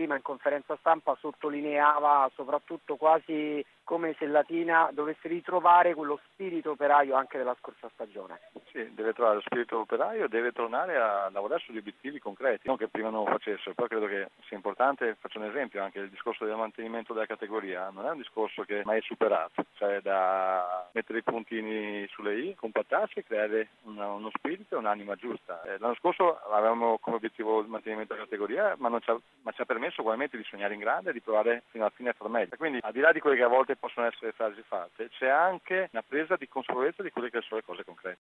prima in conferenza stampa sottolineava soprattutto quasi come se Latina dovesse ritrovare quello spirito operaio anche della scorsa stagione. Sì, deve trovare lo spirito operaio, deve tornare a lavorare sugli obiettivi concreti, non che prima non lo facesse. Poi credo che sia importante, faccio un esempio, anche il discorso del mantenimento della categoria non è un discorso che mai è superato, cioè da mettere i puntini sulle i, compattarsi e creare uno spirito e un'anima giusta. L'anno scorso avevamo come obiettivo il mantenimento della categoria, ma ci ha permesso ugualmente di sognare in grande e di provare fino alla fine a far meglio. Quindi al di là di quelle che a volte possono essere frasi fatte, c'è anche una presa di consapevolezza di quelle che sono le cose concrete.